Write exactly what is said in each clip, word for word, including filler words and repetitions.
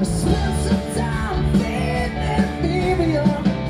Spend some time feeding inferior,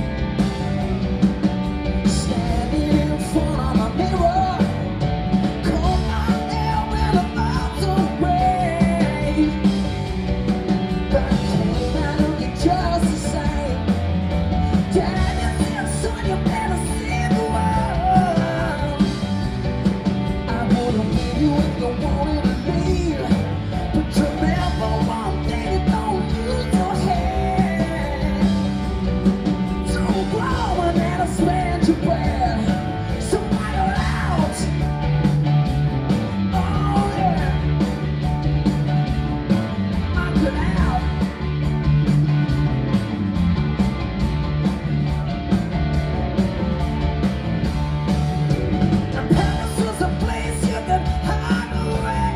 standing in front of my mirror, caught my hair in a mountain rain, but I came out of it just the same. Damn, you feel son, you better see the world. I wouldn't leave you if you wanted to leave, but remember one thing, don't lose your head. Don't grow and let us spend your breath. So while you're out, oh yeah, knock it out. And Paris was a place you could hide away.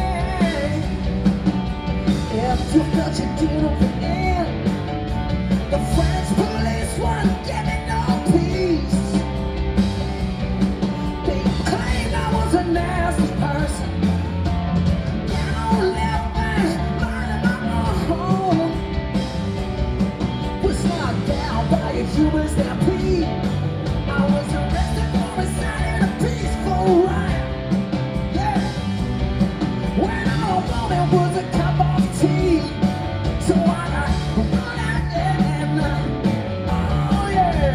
If you felt you didn't fit in, the French police weren't giving no peace. They claimed I was a nasty person. You don't live by minding my own. Was knocked down by a human stampede. I was arrested for reciting a peaceful riot. Yeah. When all I wanted was a cup of tea, so I got run out there and uh, oh yeah.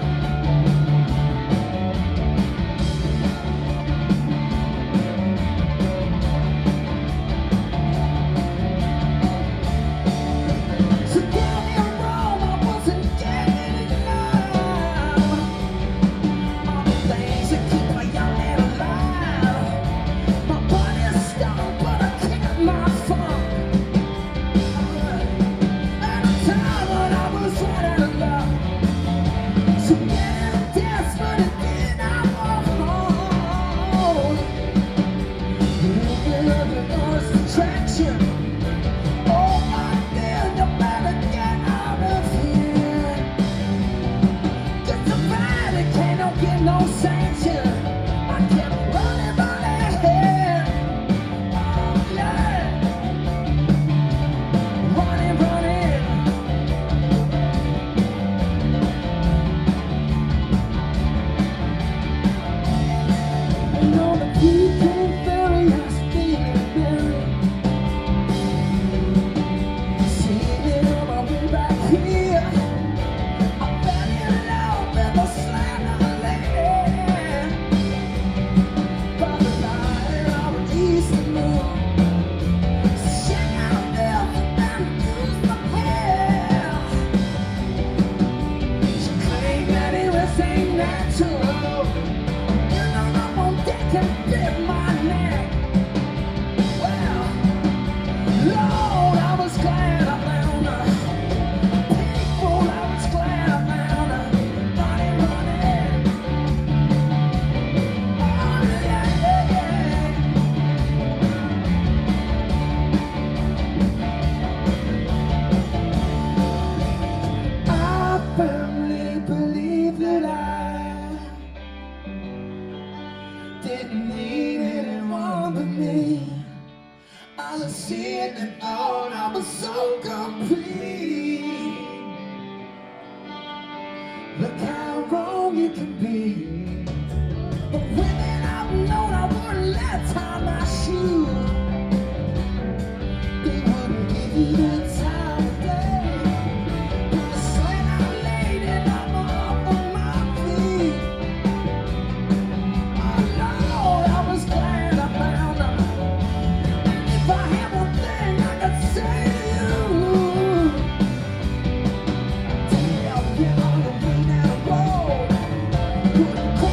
So don't get me wrong, I wasn't getting enough. All the things that keep a young man alive. My body's stung, but I kept my funk. At a time when I was running out of love, so getting desperate and then I'm alone. Looking at the honest attraction. Oh my dear, you better get out of here. Just a body can't don't get no sanction. I kept running, running ahead. Oh yeah, running, running. And all the people very us feeling buried. Seeing it on my way back here, I fell in love with the slender land. By the light of an eastern moon, shake out there and use my hair. She claimed that it was ain't natural. You know no one that can fit my neck. Well, Lord, I was glad I found her. People, I was glad I found her. Running, running. Oh, yeah, yeah, yeah. I firmly believe that I didn't need anyone but me. I was seeing and thought I was so complete. Look how wrong you can be. But women I've known, I wouldn't let tie my shoe. They wouldn't give you the time of day. But the sweat I laid and I'm off of my feet. Oh Lord, I was glad I found her. And if I had one thing I could say to you, to help you on the way down the road, couldn't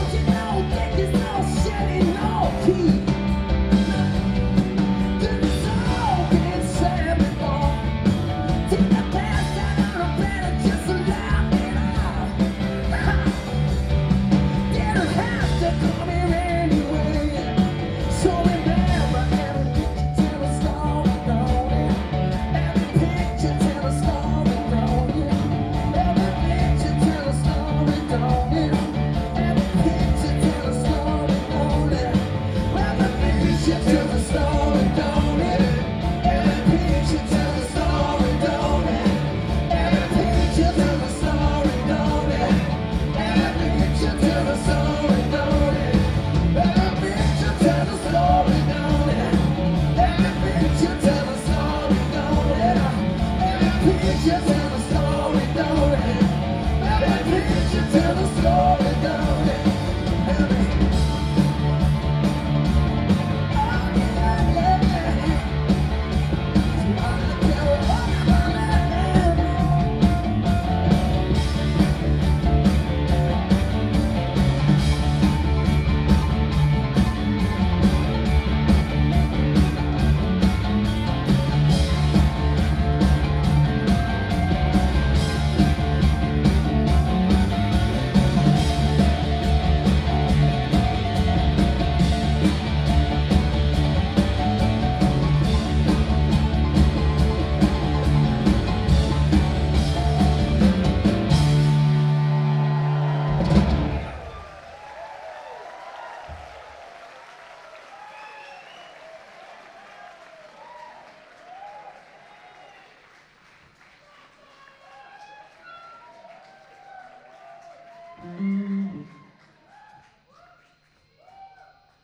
picture tell the story, don't it? Every picture tell the story, don't it? Every oh yeah, yeah, yeah. So I don't care what I'm at.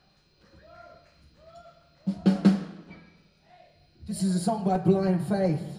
This is a song by Blind Faith.